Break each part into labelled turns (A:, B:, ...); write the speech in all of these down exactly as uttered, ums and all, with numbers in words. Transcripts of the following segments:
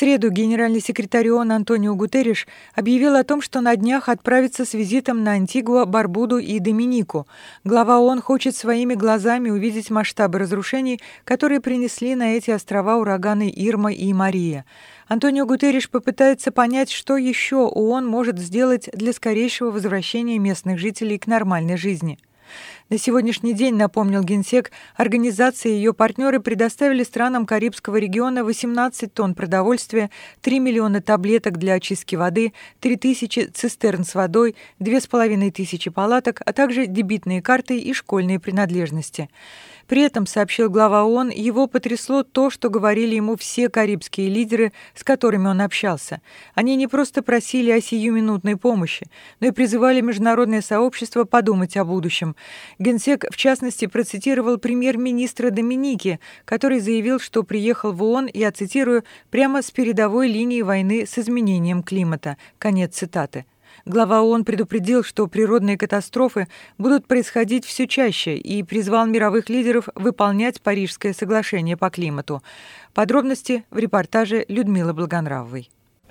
A: среду генеральный секретарь ООН Антонио Гутерриш объявил о том, что на днях отправится с визитом на Антигуа, Барбуду и Доминику. Глава ООН хочет своими глазами увидеть масштабы разрушений, которые принесли на эти острова ураганы Ирма и Мария. Антонио Гутерриш попытается понять, что еще ООН может сделать для скорейшего возвращения местных жителей к нормальной жизни. На сегодняшний день, напомнил Генсек, организация и ее партнеры предоставили странам Карибского региона восемнадцать тонн продовольствия, три миллиона таблеток для очистки воды, три тысячи цистерн с водой, две с половиной тысячи палаток, а также дебитные карты и школьные принадлежности. При этом, сообщил глава ООН, его потрясло то, что говорили ему все карибские лидеры, с которыми он общался. Они не просто просили о сиюминутной помощи, но и призывали международное сообщество подумать о будущем. Генсек, в частности, процитировал премьер-министра Доминики, который заявил, что приехал в ООН, я цитирую, «прямо с передовой линии войны с изменением климата». Конец цитаты. Глава ООН предупредил, что природные катастрофы будут происходить все чаще и призвал мировых лидеров выполнять Парижское соглашение по климату. Подробности в репортаже Людмилы Благонравовой.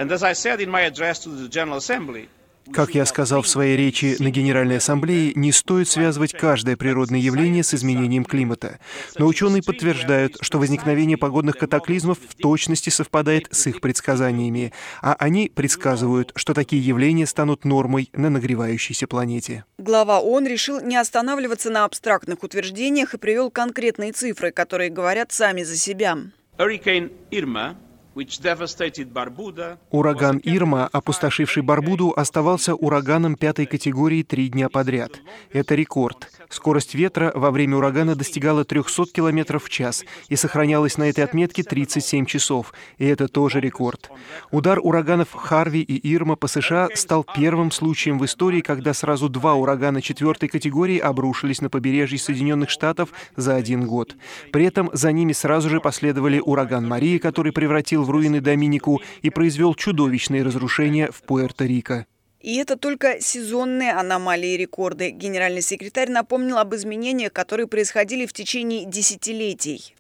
B: Как я сказал в своей речи на Генеральной Ассамблее, не стоит связывать каждое природное явление с изменением климата. Но ученые подтверждают, что возникновение погодных катаклизмов в точности совпадает с их предсказаниями, а они предсказывают, что такие явления станут нормой на нагревающейся планете.
C: Глава ООН решил не останавливаться на абстрактных утверждениях и привел конкретные цифры, которые говорят сами за себя.
B: Ураган Ирма, опустошивший Барбуду, оставался ураганом пятой категории три дня подряд. Это рекорд. Скорость ветра во время урагана достигала триста километров в час и сохранялась на этой отметке тридцать семь часов. И это тоже рекорд. Удар ураганов Харви и Ирма по США стал первым случаем в истории, когда сразу два урагана четвертой категории обрушились на побережье Соединенных Штатов за один год. При этом за ними сразу же последовали ураган Мария, который превратил в руины Доминику и произвел чудовищные разрушения в Пуэрто-Рико.
C: И это только сезонные аномалии и рекорды. Генеральный секретарь напомнил об изменениях, которые происходили в течение десятилетий.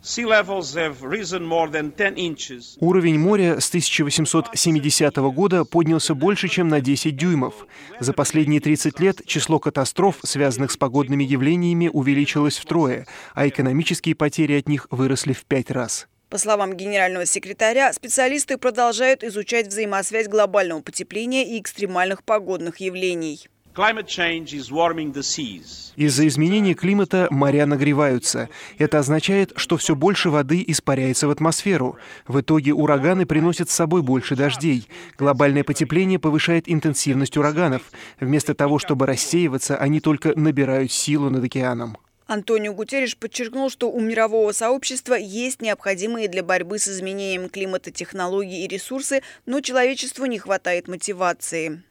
B: Уровень моря с тысяча восемьсот семидесятого года поднялся больше, чем на десять дюймов. За последние тридцать лет число катастроф, связанных с погодными явлениями, увеличилось втрое, а экономические потери от них выросли в пять раз.
C: По словам генерального секретаря, специалисты продолжают изучать взаимосвязь глобального потепления и экстремальных погодных явлений.
B: Из-за изменения климата моря нагреваются. Это означает, что все больше воды испаряется в атмосферу. В итоге ураганы приносят с собой больше дождей. Глобальное потепление повышает интенсивность ураганов. Вместо того, чтобы рассеиваться, они только набирают силу над океаном.
C: Антонио Гутерриш подчеркнул, что у мирового сообщества есть необходимые для борьбы с изменением климата технологии и ресурсы, но человечеству не хватает мотивации.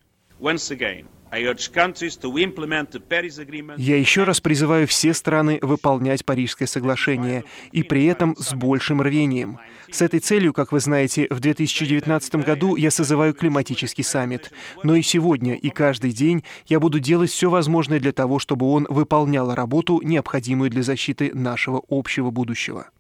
B: Я еще раз призываю все страны выполнять Парижское соглашение, и при этом с большим рвением. С этой целью, как вы знаете, в две тысячи девятнадцатом году я созываю климатический саммит. Но и сегодня, и каждый день я буду делать все возможное для того, чтобы он выполнял работу, необходимую для защиты нашего общего будущего.